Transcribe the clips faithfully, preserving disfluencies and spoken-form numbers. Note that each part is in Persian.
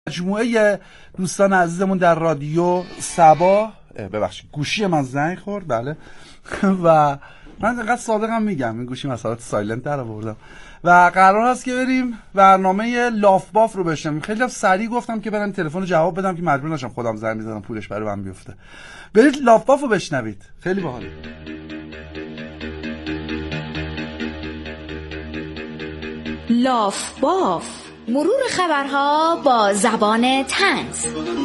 مجموعه دوستان عزیزمون در رادیو صبا، ببخشید گوشی من زنگ خورد. بله و من اینقدر صادقم میگم این گوشی مسئله سایلنت در آوردم و قرار هست که بریم برنامه لاف باف رو بشنویم. خیلی سریع گفتم که برم تلفن رو جواب بدم که مجبور نشم خودم زنگ بزنم پولش برای من بیفته. برید لاف باف رو بشنوید، خیلی باحاله. لاف باف، مرور خبرها با زبان طنز.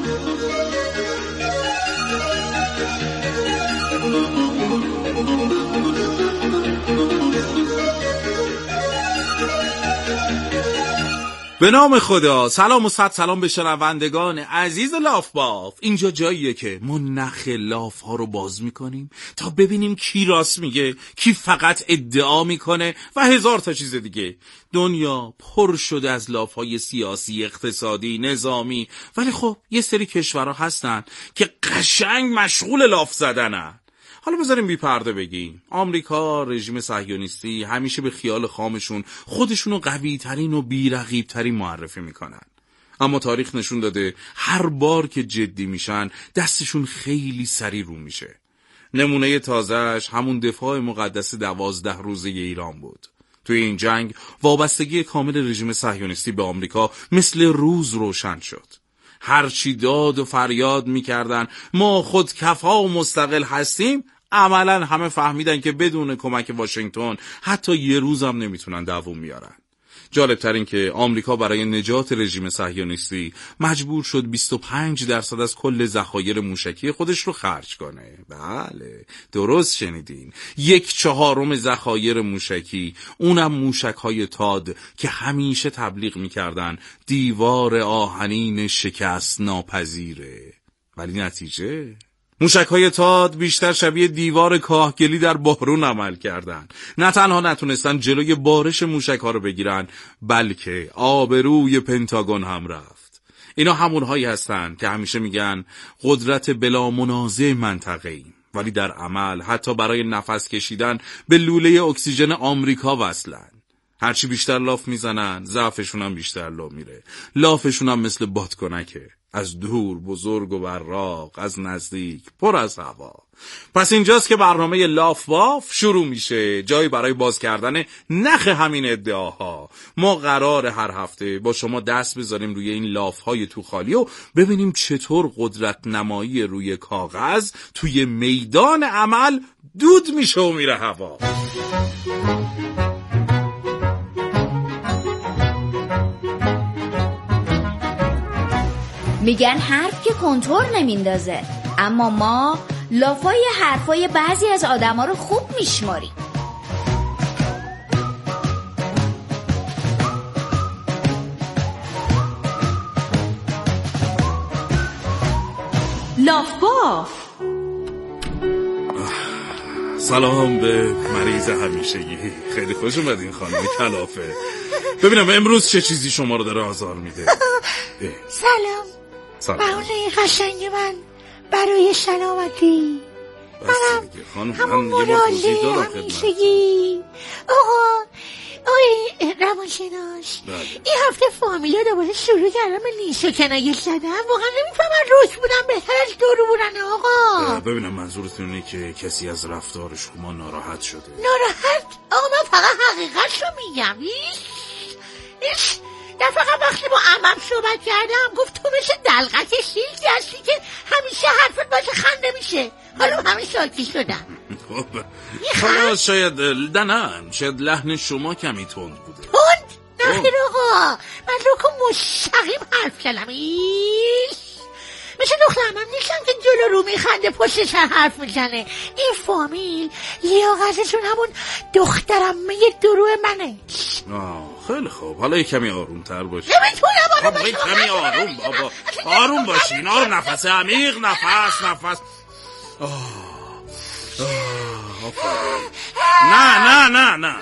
به نام خدا. سلام و صد سلام به شنوندگان عزیز لاف باف. اینجا جاییه که ما نخ لاف ها رو باز میکنیم تا ببینیم کی راست میگه، کی فقط ادعا میکنه و هزار تا چیز دیگه. دنیا پر شده از لاف های سیاسی، اقتصادی، نظامی، ولی خب یه سری کشورها هستن که قشنگ مشغول لاف زدنن. حالا بذاریم بی پرده بگیم. آمریکا، رژیم صهیونیستی همیشه به خیال خامشون خودشونو قوی ترین و بی رقیب ترین معرفی میکنن. اما تاریخ نشون داده هر بار که جدی میشن دستشون خیلی سری رو میشه. نمونه تازهش همون دفاع مقدس دوازده روزه ایران بود. توی این جنگ وابستگی کامل رژیم صهیونیستی به آمریکا مثل روز روشن شد. هرچی داد و فریاد میکردن ما خود کفا و مستقل هستیم، عملاً همه فهمیدن که بدون کمک واشنگتن حتی یه روز هم نمیتونن دووم بیارن. جالب تر این که آمریکا برای نجات رژیم صهیونیستی مجبور شد بیست و پنج درصد از کل ذخایر موشکی خودش رو خرج کنه. بله درست شنیدین، یک چهارم ذخایر موشکی، اونم موشک‌های تاد که همیشه تبلیغ میکردن دیوار آهنین شکست ناپذیره. ولی نتیجه موشک‌های تاد بیشتر شبیه دیوار کاهگلی در بارون عمل کردن. نه تنها نتونستن جلوی بارش موشک‌ها رو بگیرن، بلکه آبروی پنتاگون هم رفت. اینا همونهایی هستن که همیشه میگن قدرت بلا منازع منطقه‌ایم، ولی در عمل حتی برای نفس کشیدن به لوله اکسیژن آمریکا وصلن. هرچی بیشتر لاف میزنن ضعفشون هم بیشتر لا میره. لافشون هم مثل بادکنکه، از دور بزرگ و براق، از نزدیک پر از هوا. پس اینجاست که برنامه لاف باف شروع میشه، جایی برای باز کردن نخ همین ادعاها. ما قرار هر هفته با شما دست بذاریم روی این لاف های تو خالی و ببینیم چطور قدرت نمایی روی کاغذ توی میدان عمل دود میشه و میره هوا. میگن حرف که کنتور نمیندازه، اما ما لافای حرفای بعضی از آدما رو خوب میشماریم. لاف باف. سلام به مریض همیشگی. خیلی خوش اومدین خانم کلافه. ببینم امروز چه چیزی شما رو داره آزار میده. سلام بهونه قشنگ من، برای سلامتی منم همون مراله همیشگی. آقا آقای روانشناس، این هفته فامیلا دوباره شروع کردم به نیش و کنایه زدن. واقعا نمیفهمم روش بودن بهتر از دورو بودن. آقا ببینم منظورتون اینه که کسی از رفتار شما ناراحت شده؟ ناراحت؟ آقا من فقط حقیقت رو میگم. ایش در فقط وقتی با عمم صحبت کردم گفت تو مثل دلغک شیلدی هستی که همیشه حرفت باشه خنده میشه. حالا همه شاکی شدم. حالا شاید نه نه شاید لحن شما کمی تند بوده. تند؟ نخیر آقا، من رو که مستقیم حرف کردم. ایش مثل دخترمم نیستم که جلو رو میخنده پشت سر حرف میزنه. این فامیل لیاقتشون همون دخترمه درو منه. آه خیلی خوب، حالا یک کمی آروم تر باشی. نمیتونم آروم باشی. کمی آروم بابا، آروم باشین. آروم، نفس عمیق، نفس نفس آه آه نه نه نه نه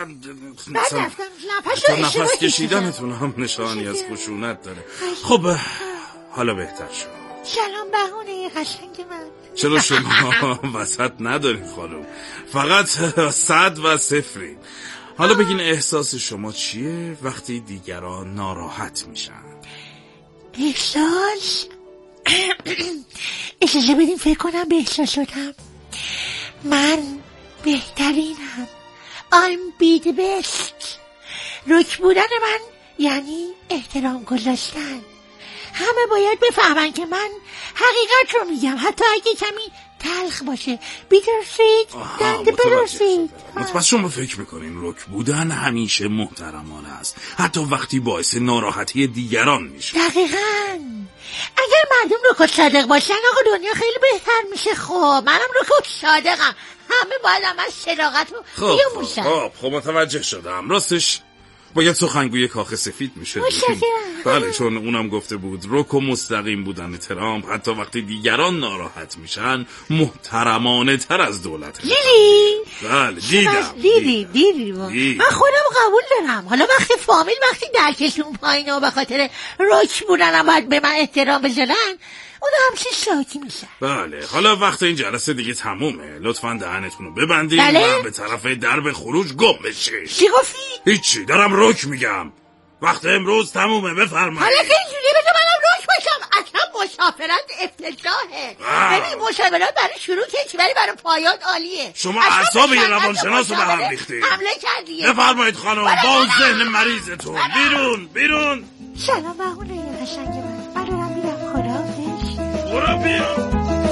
نفس کشیدنتون هم نشانی از خشونت داره. خب حالا بهتر شد. سلام بهونه قشنگ من. چرا شما وسط ندارین خانم؟ فقط صد و صفرین. حالا بگین احساس شما چیه وقتی دیگران ناراحت میشن؟ احساس اجازه بدیم فکر کنم به احساساتم. من بهترینم. I'm be the best. رک بودن من یعنی احترام گذاشتن. همه باید بفهمن که من حقیقت رو میگم، حتی اگه کمی تلخ باشه. بیترسید دنده برسید. متوجه شما فکر میکنین رک بودن همیشه محترمانه است، حتی وقتی باعث ناراحتی دیگران میشه. دقیقاً. اگر مردم رک و صادق باشن آقا دنیا خیلی بهتر میشه. خب منم رک و صادقم، همه باید هم از صداقت رو بیاموزن. خب خب متوجه شدم. راستش باید سخنگوی کاخ سفید میشه. بله، چون اونم گفته بود رک و مستقیم بودن ترامپ حتی وقتی دیگران ناراحت میشن محترمانه تر از دولت. دیدی؟ بله دیدم. دیدی دیدی من خودم قبول دارم. حالا وقتی فامیل وقتی درکشون پایینه و به خاطر رک بودنم باید به من احترام بذارن، اون همچین شاکی میشه. بله، حالا وقت این جلسه دیگه تمومه. لطفا دهنتون رو ببندید بله؟ و به طرف درب خروج گم بشید. چی گفتی؟ هیچی، دارم رک میگم. وقت امروز تمومه، بفرمایید. حالا که اینجوری بذار منم رک باشم. اصلا مسافرت افتضاحه. ببین مسافرت برای شروع که ولی برای پایان عالیه. شما اعصاب یه روانشناس رو به هم ریختید. حمله کردی. بفرمایید خانم، با اون ذهن مریضتون. بیرون بیرون. سلام بهونه قشنگ من. من دارم میرم. خداحافظ. برو بیرون.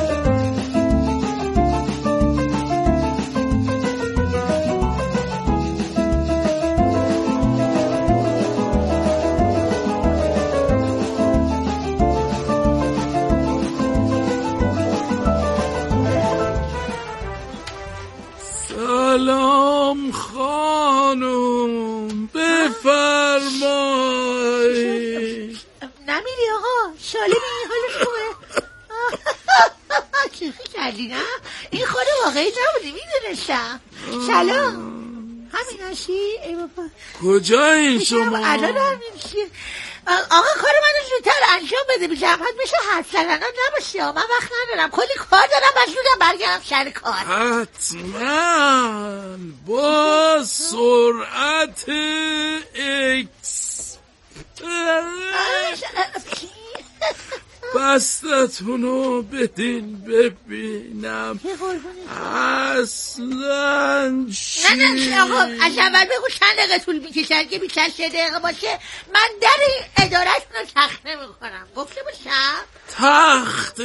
سلام خانم، بفرمایید. نمیری آقا؟ سالمی حالش خوبه؟ چیخی کردی نه؟ این خود واقعی نبودی میدونستم. سلام. همین هستی؟ ای بابا کجا این شما؟ الان همین چیه؟ آقا کار منو زودتر انجام بده، بی زحمت بشه حرف زدن نباشه. من وقت ندارم، کلی کار دارم و زودم برگردم سر کار. حتما با سرعت اکس. بستتونو بدین ببینم اصلا چی. نه نه آقا از اول بگو چند دقیقه طول میکشن که بیشتر سه دقیقه باشه من در اداره‌تون رو تخت نمیکنم. گفته باشم تخت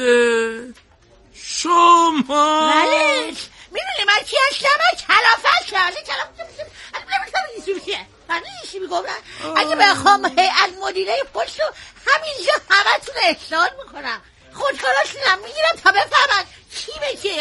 شما. بله میدونی من کی هستم؟ من کلافت کرده کلافت نمیتونم میشه من نیشی میگم. اگه بخوام هیئت مدیره پشت رو همینجا همه تون احسان میکنم. خودکاراشونم میگیرم تا بفهمن کی به کی.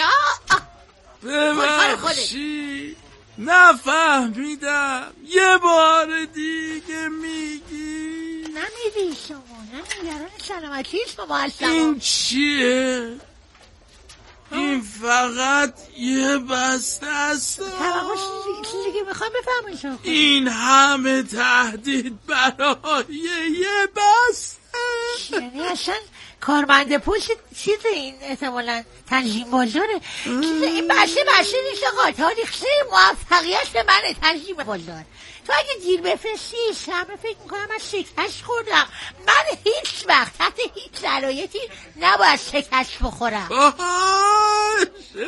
ببخشی نفهمیدم، یه بار دیگه میگی. نمیدی شما نمیدارن سلامتی شما هستم. این چیه؟ این فقط یه بسته است. چیزی که میخوام بفهمین شما. این همه تهدید برای یه بسته. یعنی اصلا کارمند پشت چیز این احتمالا تنظیم بازاره. این بسته بسته نیست آقا، تاریخ موفقیت به منه تنظیم بازار. تو اگه دیر بفرستی همه فکر میکنم من شکست خوردم. من هیچ وقت تحت هیچ شرایطی نباید شکست بخورم. باشه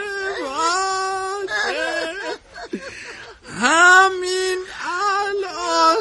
باشه همین الان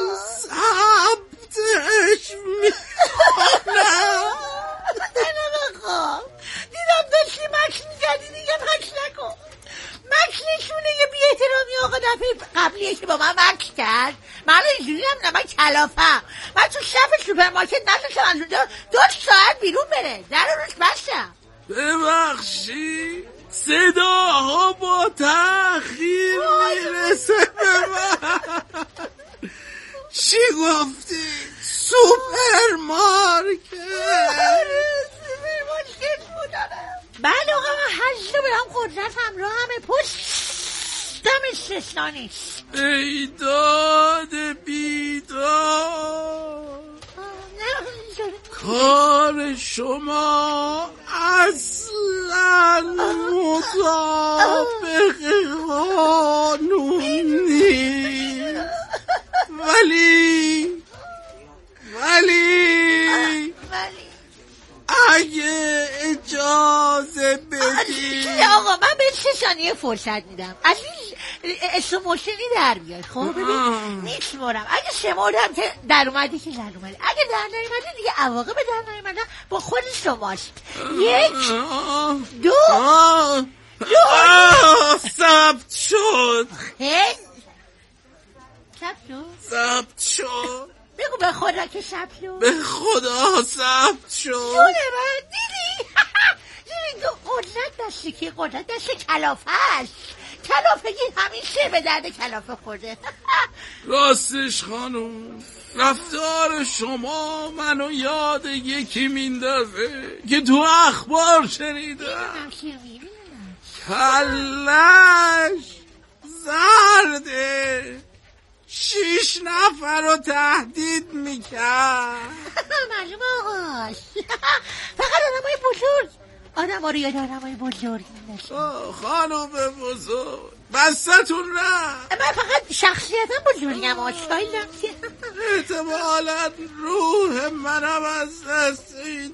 ثبتش میکنم. نه بخوام دیدم داشتی مکس میکردی دیگه مکس نکن. مکس نشونه یه بی احترامی آقا دفعه قبلیه که با من مکس کرد. من اینجوری هم نه من کلافم. من تو شب سوپرمارکت نشستم از اونجا دو ساعت بیرون بره در روش بستم. ببخشی صداها با تأخیر میرسه به من. چی گفتی؟ سوپرمارکت؟ سوپرمارکت بودنم. بله آقا من هشت رو برم قدرت همراه همه پشتم استثنا نیست. ایداد بیداد کار شما اصلا مطابق قانون نیست. ولی ولی ولی اگه اجازه بدی. آقا من به سه ثانیه فرصت میدم. از این اسم مشنی در بیاد. خب ببین میشمارم. اگه شمردم که در اومدی که در اومدی. اگه در نیومدی دیگه عواقب در نیومدن با خود شماست. یک دو دو ثبت شد. خیلی ثبت شد. ثبت شد. بگو به خدا که ثبت شد. به خدا ثبت شد. جون من دیدی؟ دیدی تو قدرت دستی که قدرت دست کلافه است. کلافگی همیشه به درد کلافه خورده. راستش خانم رفتار شما منو یاد یکی میندازه که تو اخبار شنیدم. کلش زرده شیش نفر رو تهدید میکرد. معلومه آقاش. فقط آدم های بزرگ آدم ها رو یاد آدم های بزرگ خانم بزرگ بستتون نه. من فقط شخصیتم بزرگم آشتایلم که احتمالا روح منم از دست این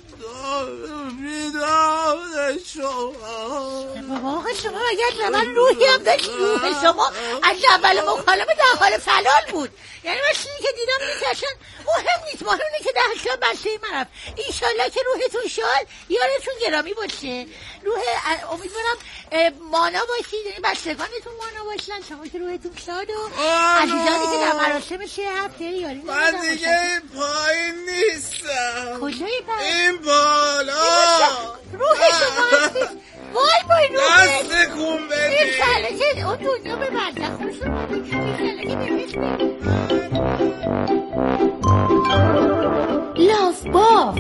بیداد شما. بابا آقا شما اگر من روحی هم داشت روح شما از اول مکالمه در حال فلال بود. یعنی من چیزی که دیدم میترشن مهم نیست. مهم اینه که ده سال بسته من رفت. ایشالله که روحتون شاد یارتون گرامی باشه. روح امیدوارم مانا باشید. یعنی بستگانتون مانا باشن. شما که روحتون شاد و عزیزانی که در مراسم سه هفته یاری من دیگه پایین نیستم. کجای پایین؟ این بالا روح شما هستید. وای وای روح دست کن ببین. این کله که اون دنیا به بنده خوش رو این کله که ببین. لاف باف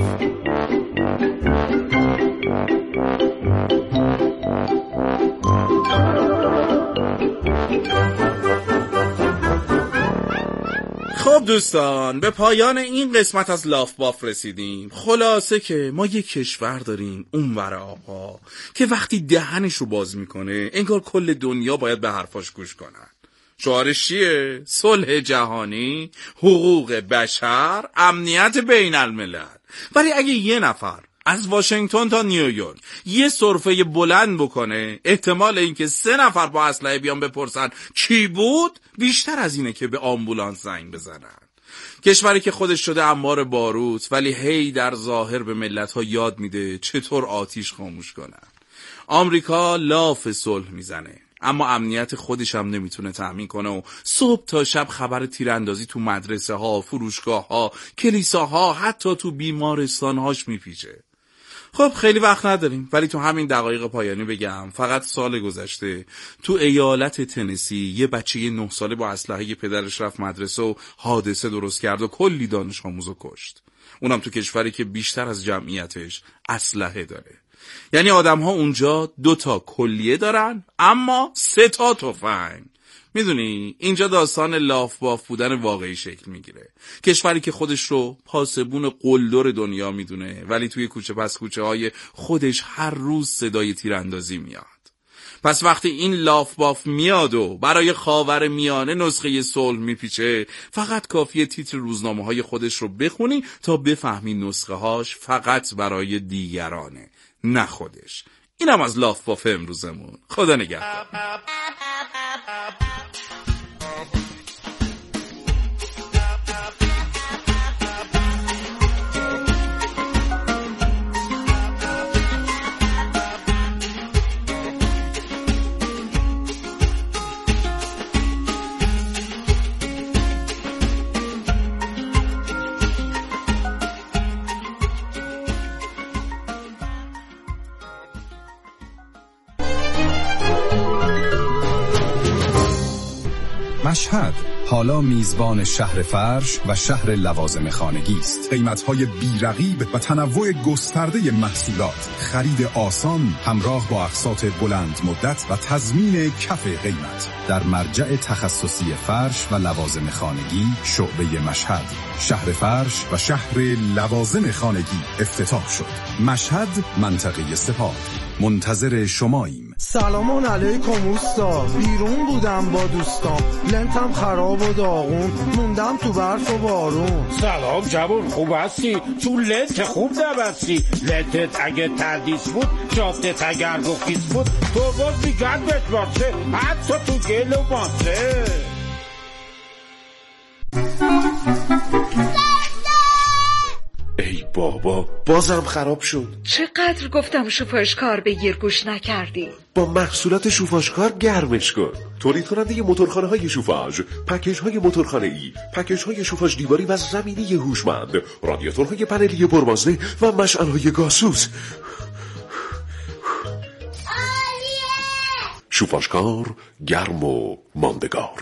خب دوستان به پایان این قسمت از لاف باف رسیدیم. خلاصه که ما یک کشور داریم اونور آبها که وقتی دهنش رو باز میکنه انگار کل دنیا باید به حرفاش گوش کنن. شعارش چیه؟ صلح جهانی، حقوق بشر، امنیت بین الملل. ولی اگه یه نفر از واشنگتن تا نیویورک یه سرفه بلند بکنه احتمال اینکه سه نفر با اسلحه بیان بپرسن کی بود بیشتر از اینه که به آمبولانس زنگ بزنن. کشوری که خودش شده انبار باروت ولی هی در ظاهر به ملت‌ها یاد میده چطور آتیش خاموش کنن. آمریکا لاف صلح میزنه اما امنیت خودش هم نمیتونه تأمین کنه و صبح تا شب خبر تیراندازی تو مدرسه ها، فروشگاه ها، کلیساها، حتی تو بیمارستان هاش میپیچه. خب خیلی وقت نداریم ولی تو همین دقایق پایانی بگم فقط سال گذشته تو ایالت تنسی یه بچه نه ساله با اسلحه پدرش رفت مدرسه و حادثه درست کرد و کلی دانش آموزو کشت. اونم تو کشوری که بیشتر از جمعیتش اسلحه داره. یعنی آدم ها اونجا دو تا کلیه دارن اما سه تا تفنگ. میدونی اینجا داستان لاف باف بودن واقعی شکل میگیره. کشوری که خودش رو پاسبون قلدر دنیا میدونه ولی توی کوچه پس کوچه های خودش هر روز صدای تیراندازی میاد. پس وقتی این لاف باف میاد و برای خاور میانه نسخه صلح میپیچه فقط کافیه تیتر روزنامه های خودش رو بخونی تا بفهمی نسخه هاش فقط برای دیگرانه نه خودش. اینم از لاف باف امروزمون. خدا نگهدار. مشهد حالا میزبان شهر فرش و شهر لوازم خانگی است. قیمت‌های بی‌رقیب و تنوع گسترده محصولات، خرید آسان همراه با اقساط بلند مدت و تضمین کف قیمت در مرجع تخصصی فرش و لوازم خانگی شعبه مشهد. شهر فرش و شهر لوازم خانگی افتتاح شد. مشهد منطقه سپاه. منتظر شماییم. سلام علیکم اوستا، بیرون بودم با دوستام، لنتم خراب و داغون، موندم تو برف و بارون. سلام جوون، خوب هستی؟ چون لنت خوب نبستی. لنتت اگه تردیس بود، جادت اگر گفتیس بود، تو باز میگن بشباسه، حتی تو گل و ماسه. ای بابا، بازم خراب شد. چقدر گفتم شوفاژکار بگیر گوش نکردی. با محصولات شوفاژکار گرمش کن. تولید کننده موتورخانه های شوفاژ، پکیج های موتورخانه ای، پکیج های شوفاژ دیواری و زمینی هوشمند، رادیاتورهای پنلی پربازده و مشعل های گازسوز. شوفاژکار گرم و ماندگار.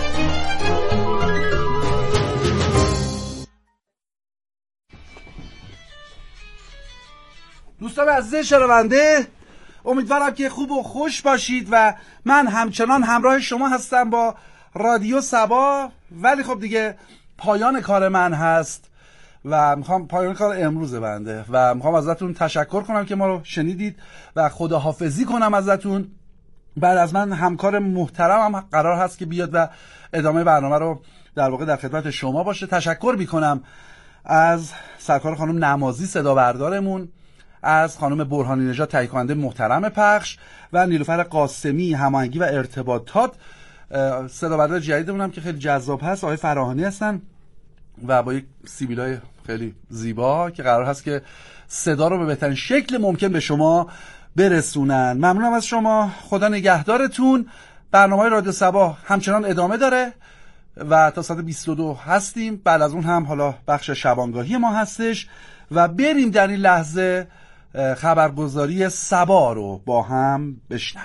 دوستان عزیز شنونده، امیدوارم که خوب و خوش باشید و من همچنان همراه شما هستم با رادیو صبا. ولی خب دیگه پایان کار من هست و میخوام پایان کار امروز بنده و میخوام ازتون تشکر کنم که ما رو شنیدید و خداحافظی کنم ازتون. بعد از من همکار محترمم قرار هست که بیاد و ادامه برنامه رو در واقع در خدمت شما باشه. تشکر میکنم از سرکار خانم نمازی صدا بردارمون، از خانم برهانی نژاد تهیه کننده محترم پخش و نیلوفر قاسمی هماهنگی و ارتباطات. صدا بردار جدیدمون هم که خیلی جذاب هست آقای فراهانی هستن و با یک سیبیلای خیلی زیبا که قرار هست که صدا رو به بهترین شکل ممکن به شما برسونن. ممنونم از شما، خدا نگهدارتون. برنامه رادیو صبا همچنان ادامه داره و تا ساعت بیست و دو هستیم. بعد از اون هم حالا بخش شبانگاهی ما هستش و بریم در این لحظه خبرگزاری صبا رو با هم بشنویم.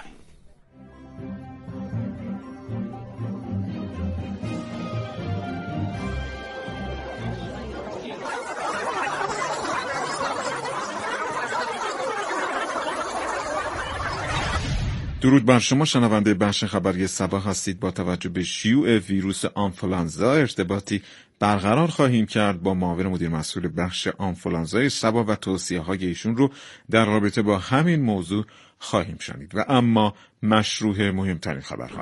درود بر شما شنونده بخش خبری صبا هستید. با توجه به شیوع ویروس آنفولانزا ارتباطی برقرار خواهیم کرد با معاون مدیر مسئول بخش آنفولانزای صبا و توصیه های ایشون رو در رابطه با همین موضوع خواهیم شنید. و اما مشروع مهمترین خبرها.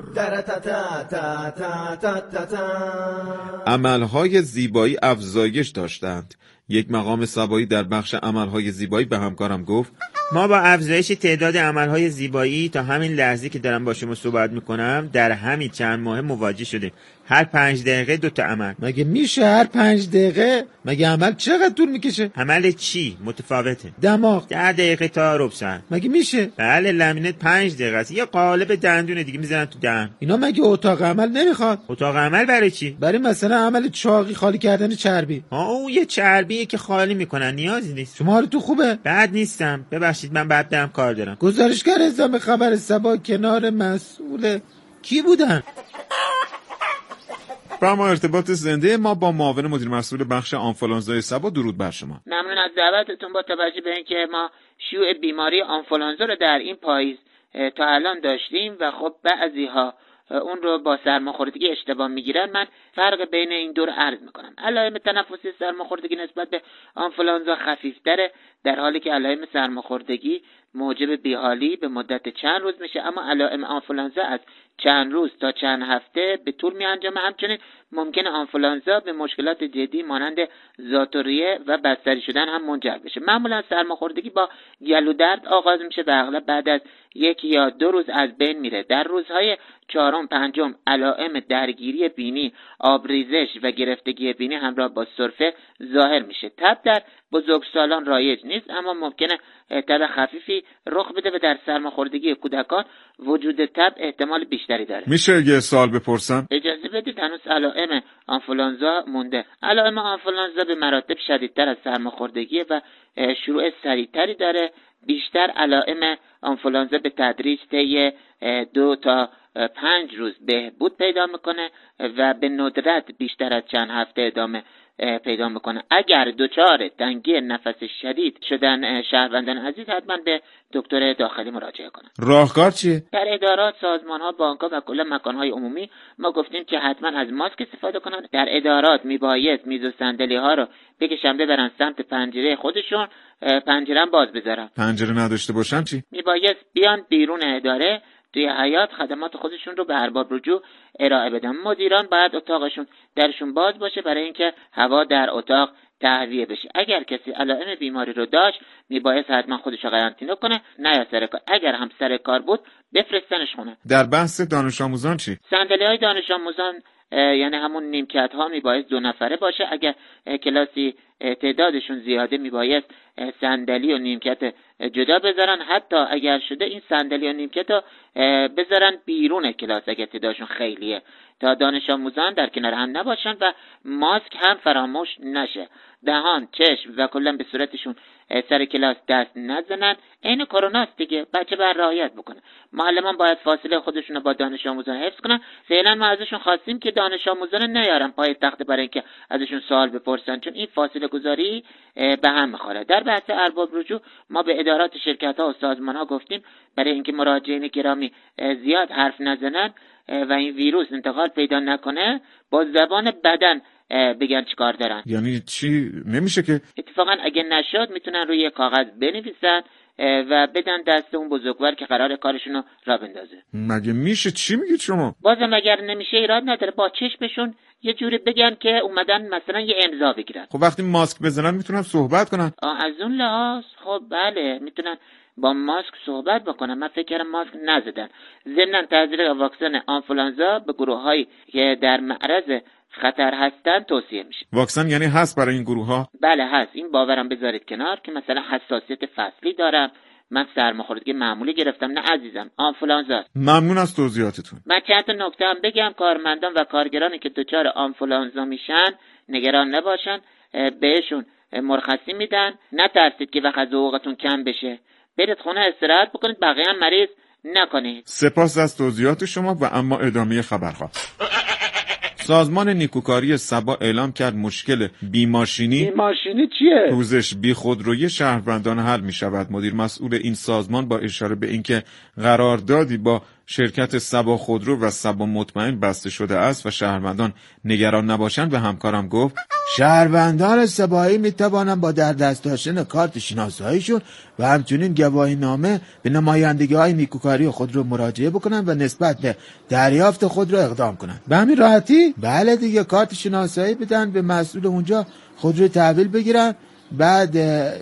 عملهای زیبایی افزایش داشتند. یک مقام صبایی در بخش عملهای زیبایی به همکارم گفت ما با افزایش تعداد عملهای زیبایی تا همین لحظه که دارم با شما صحبت میکنم در همین چند ماه مواجه شدیم. هر پنج دقیقه دو تا عمل. مگه میشه هر پنج دقیقه؟ مگه عمل چقدر طول میکشه؟ عمل چی؟ متفاوته. دماغ ده دقیقه تا ربع ساعت. مگه میشه؟ بله لامینت پنج دقیقه است. یه قالب دندون دیگه میزنن تو دهن. اینا مگه اتاق عمل نمیخواد؟ اتاق عمل برای چی؟ برای مثلا عمل چاقی خالی کردن چربی. آه اون یه چربیه که خالی میکنن، نیازی نیست. شما حالتون خوبه؟ بد نیستم. ببخشید من بعد برم کار دارم. گزارشگر اعزام خبر صبا کنار مسئول کی بودن؟ با ما ارتباط زنده ما با معاون مدیر مسئول بخش آنفولانزای صبا. درود بر شما. ممنون از دعوتتون. با توجه به اینکه ما شیوع بیماری آنفولانزا رو در این پاییز تا الان داشتیم و خب بعضی‌ها اون رو با سرماخوردگی اشتباه میگیرن، من فرق بین این دو رو عرض میکنم. علائم تنفسی سرماخوردگی نسبت به آنفولانزا خفیفتره، در حالی که علائم سرماخوردگی موجب بیحالی به مدت چند روز میشه، اما علائم آنفولانزا از چند روز تا چند هفته به طول میانجامه. همچنین ممکنه آنفولانزا به مشکلات جدی مانند ذات‌الریه و بستری شدن هم منجر بشه. معمولا سرماخوردگی با گلو درد آغاز میشه و اغلب بعد از یک یا دو روز از بین میره. در روزهای چهارم پنجم علائم درگیری بینی، آبریزش و گرفتگی بینی همراه با سرفه ظاهر میشه. تب در بزرگسالان رایج نیست، اما ممکنه تب خفیفی رخ بده و در سرماخوردگی کودکان وجود تب احتمال بیشتری داره. میشه یه سوال بپرسم؟ اجازه بدید، هنوز علائم آنفولانزا مونده. علائم آنفولانزا به مراتب شدیدتر از سرماخوردگی و شروع سریعتری داره. بیشتر علائم آنفولانزا به تدریج طی دو تا پنج روز بهبود پیدا میکنه و به ندرت بیشتر از چند هفته ادامه پیدا میکنه. اگر دچار تنگی نفس شدید شدن شهروندان عزیز حتما به دکتر داخلی مراجعه کنن. راهکار چیه؟ در ادارات، سازمان‌ها، بانک‌ها و کلا مکان‌های عمومی ما گفتیم که حتما از ماسک استفاده کنن. در ادارات میبایست میز و صندلی‌ها رو بکشن ببرن سمت پنجره خودشون، پنجره باز بذارن. پنجره نداشته باشن چی؟ میبایست بیان بیرون اداره توی حیاط خدمات خودشون رو به ارباب رجوع ارائه بدن. مدیران باید اتاقشون درشون باز باشه برای اینکه هوا در اتاق تهویه بشه. اگر کسی علائم بیماری رو داشت میبایست حتما خودش رو قرنطینه کنه، نه یا سر کار. اگر هم سر کار بود بفرستنش خونه. در بحث دانش آموزان چی؟ صندلی‌های دانش آموزان یعنی همون نیمکت ها میبایست دو نفره باشه. اگر کلاسی تعدادشون زیاده میبایست صندلی و نیمکت جدا بذارن. حتی اگر شده این صندلی و نیمکت رو بذارن بیرون کلاس اگر تعدادشون خیلیه، تا دانش آموزان در کنار هم نباشن و ماسک هم فراموش نشه. دهان، چشم و کلا به صورتشون سر کلاس دست نزنن. این کرونا دیگه، بچه بر رعایت بکنه. معلمان باید فاصله خودشون رو با دانش آموزان حفظ کنن. فعلا ما ازشون خواستیم که دانش آموزان نیارن پای تخت برای اینکه ازشون سوال بپرسن، چون این فاصله گذاری به هم میخوره. در بحث ارباب رجوع ما به ادارات شرکت ها و سازمان ها گفتیم برای اینکه مراجعین گرامی زیاد حرف نزنن و این ویروس انتقال پیدا نکنه، با زبان بدن بگن چیکار دارن. یعنی چی؟ نمیشه که اتفاقا اگه نشد میتونن روی کاغذ بنویسن و بدن دست اون بزرگوار که قرار کارشونو را بندازه. مگه میشه؟ چی میگید شما؟ بازم اگر نمیشه ایراد نداره، با چشمشون یه جوری بگن که اومدن مثلا یه امضا بگیرن. خب وقتی ماسک بزنن میتونن صحبت کنن؟ آه از اون لحاظ خب بله میتونن با ماسک صحبت بکنن. من فکر کردم ماسک نزدن. ضمن تزریق واکسن آنفولانزا به گروه‌هایی که در معرض خطر هستن توصیه میشه. واکسن یعنی هست برای این گروه ها؟ بله هست. این باورم بذارید کنار که مثلا حساسیت فصلی دارم، من سرماخوردگی معمولی گرفتم. نه عزیزم، آنفولانزا. ممنون از توضیحاتتون. من چند تا نکته هم بگم. کارمندان و کارگرانی که دچار آنفولانزا میشن نگران نباشن، بهشون مرخصی میدن. نترسید که وقت از حقوقتون کم بشه، برید خونه استراحت بکنید، بقیه هم مریض نکنید. سپاس از توضیحات شما و اما ادامه خبرها. سازمان نیکوکاری سبا اعلام کرد مشکل بیماشینی بیماشینی چیه؟ پوزش بی خودروی شهروندان حل می شود. مدیر مسئول این سازمان با اشاره به اینکه قراردادی با شرکت سبا خودرو و سبا مطمئن بسته شده است و شهروندان نگران نباشند به همکارم گفت شهروندان سبایی می توانند با در دست داشتن کارت شناساییشون و همچنین گواهی نامه به نمایندگی های نیکوکاری خودرو مراجعه بکنن و نسبت به دریافت خودرو اقدام کنن. به همین راحتی؟ بله دیگه، کارت شناسایی بدن به مسئول اونجا، خودرو تحویل بگیرن، بعد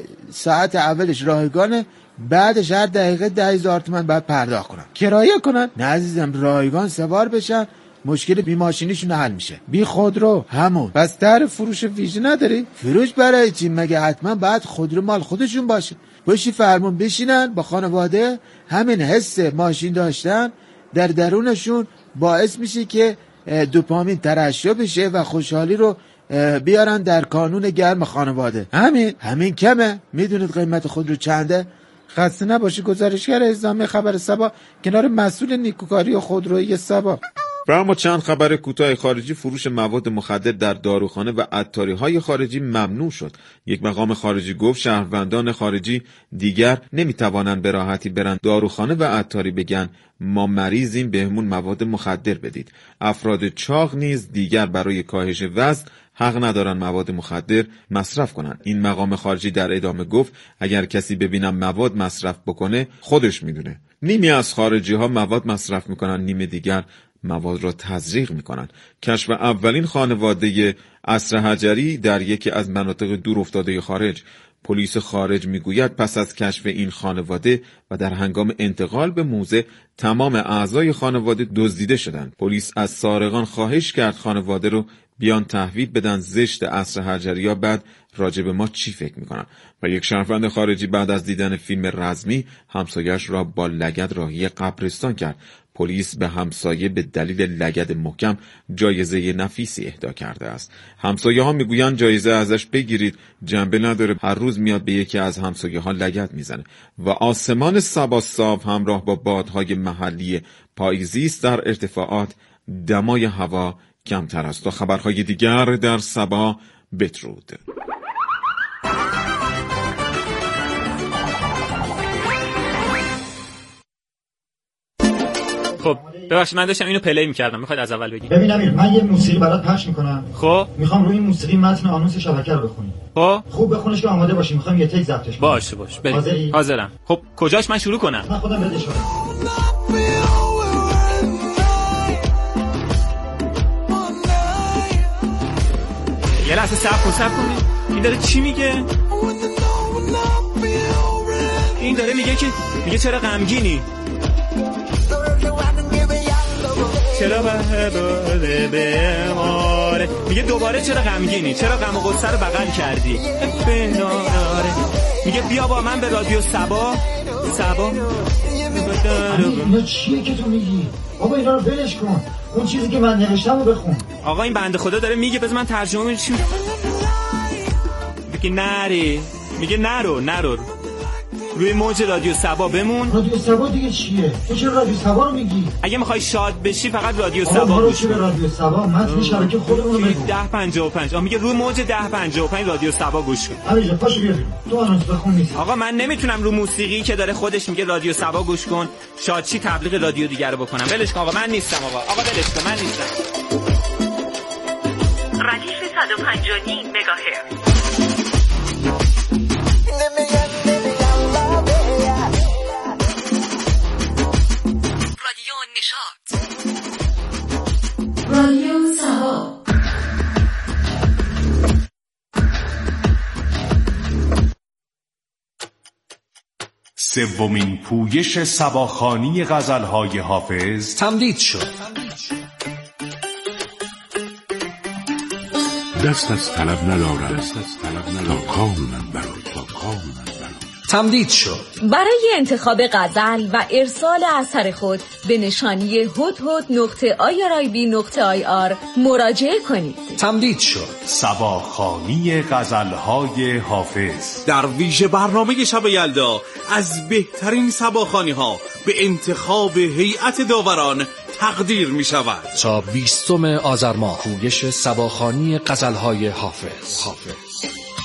ساعت اولش رایگانه، بعدش هر دقیقه ده هزار تومن باید پرداخت کنن. کرایه کنن؟ نه عزیزم، رایگان سوار بشن، مشکل بیماشینیشون حل میشه. بی خودرو همون. پس در فروش ویژه نداری؟ فروش برای چی؟ مگه حتما باید خودرو مال خودشون باشه؟ باشی فرمون بشینن با خانواده، همین حس ماشین داشتن در درونشون باعث میشه که دوپامین ترشح بشه و خوشحالی رو بیارن در کانون گرم خانواده. همین همین کمه. میدونید قیمت خودرو چنده؟ خسته نباشی. گزارشگر اعزامی خبر سبا کنار مسئول نیکوکاری و خودرویی سبا. و اما چند خبر کوتاه خارجی. فروش مواد مخدر در داروخانه و عطاری‌های خارجی ممنوع شد. یک مقام خارجی گفت شهروندان خارجی دیگر نمیتوانند به راحتی برند داروخانه و عطاری بگن ما مریضیم بهمون مواد مخدر بدید. افراد چاق نیز دیگر برای کاهش وزن حق ندارن مواد مخدر مصرف کنن. این مقام خارجی در ادامه گفت اگر کسی ببینم مواد مصرف بکنه خودش میدونه. نیمی از خارجی ها مواد مصرف میکنن، نیم دیگر مواد را تزریق میکنن. کشف اولین خانواده عصر حجری در یکی از مناطق دور افتاده خارج. پلیس خارج میگوید پس از کشف این خانواده و در هنگام انتقال به موزه تمام اعضای خانواده دزدیده شدند. پلیس از سارقان خواهش کرد خانواده رو بیان تحویل بدن، زشت عصر حجری ها بعد راجع به ما چی فکر میکنن. و یک شهروند خارجی بعد از دیدن فیلم رزمی همسایش را با لگد راهی قبرستان کرد. پلیس به همسایه به دلیل لگد محکم جایزه نفیسی اهدا کرده است. همسایه ها میگویند جایزه ازش بگیرید، جنبه نداره، هر روز میاد به یکی از همسایه ها لگد میزنه. و آسمان سبا صاف همراه با بادهای محلی پاییزی است. در ارتفاعات دمای هوا کمتر است. تا خبرهای دیگر در سبا بدرود. خب ببخشید من داشتم اینو پلی می‌کردم، میخواید از اول بگید؟ ببین امیر، من یه موسیقی برات پخش میکنم. خب میخوام روی این موسیقی متن آنونس شبکه رو بخونی. خب خوب بخونش که آماده باشی، میخوام یه تک ضبطش کنم. باشه باشه بریم. حاضری؟ حاضرم. خب کجاش من شروع کنم؟ من خودم بدش کنم. یه لحظه صبر کن صبر کن. این داره چی میگه؟ این داره میگه که میگه چرا غمگینی؟ چرا به بماره؟ میگه دوباره چرا غمگینی؟ چرا غم و غصه رو بغل کردی؟ میگه بیا با من به رادیو سبا. سبا اینا چیه که تو میگی؟ بابا اینا رو ولش کن، اون چیزی که من نوشتم رو بخون. آقا این بنده خدا داره میگه بذار من ترجمه چی؟ میگه نری، میگه نرو نرو روی موج رادیو سبا بمون. رادیو سبا دیگه چیه؟ تو چرا رادیو سبا رو میگی؟ اگه میخوای شاد بشی فقط رادیو سبا گوش کن. رادیو سبا متن شبکه خودمون رو بگو. ده پنجاه و پنج. میگه روی موج ده پنجاه و پنج رادیو سبا گوش کن. همینجا پاشو بیا بیرون. تو آنونس بخون نیست. آقا من نمیتونم رو موسیقی که داره خودش میگه رادیو سبا گوش کن شادچی تبلیغ رادیو دیگه رو بکنم. ولش کن آقا، من نیستم آقا. آقا ولش کن، من نیستم. ردیف صد و پنج و نیم مگاهرتز. رادیو سبا. سومین پویش سباخوانی غزل‌های حافظ تمدید شد. دست از طلب ندارم، دست از طلب ندارم، کام من برای تا کام من برای تمدید شد. برای انتخاب غزل و ارسال اثر خود به نشانی هدهد نقطه آی آر آی بی نقطه آی آر مراجعه کنید. تمدید شد. سباخوانی غزل‌های حافظ در ویژه برنامه شب یلدا از بهترین سباخوانی ها به انتخاب هیئت داوران تقدیر می شود. تا بیستم آذر ماه پویش سباخوانی غزل‌های حافظ. حافظ.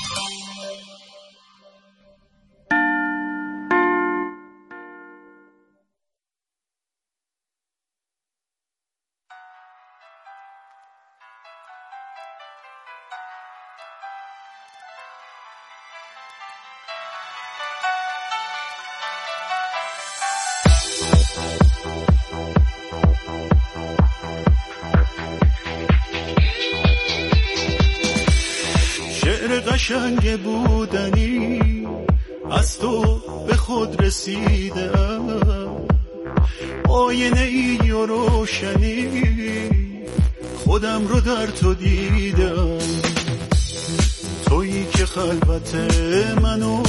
قشنگ بودنی از تو به خود رسیدم، آینه ای و روشنی خودم رو در تو دیدم، تویی که خلوت منو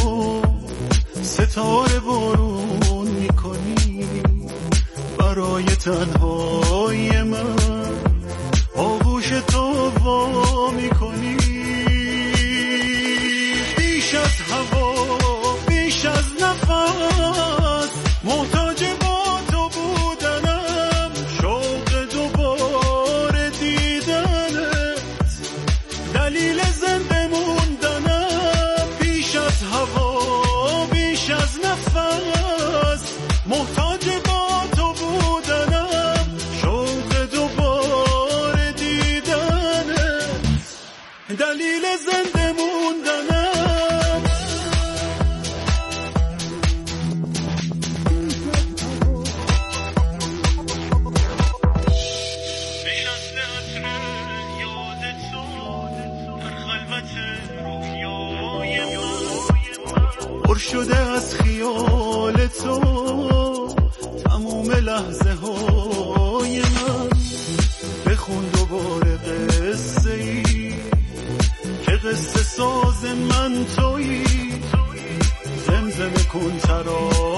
ستاره بارون میکنی، برای تنهای من آغوش تو وا میکنی، بیش از هوا بیش از نفس محتاج با تو بودنم، شوق دوباره دیدنت دلیل زنده موندنم، بیش از هوا بیش از نفس محتاج با تو بودنم، شوق دوباره دیدنت دلیل زنده موندنم. پر شده از خیال تو تموم لحظه های من، بخون دوباره قصه ای که قصه ساز من تویی، زمزمه کن ترانه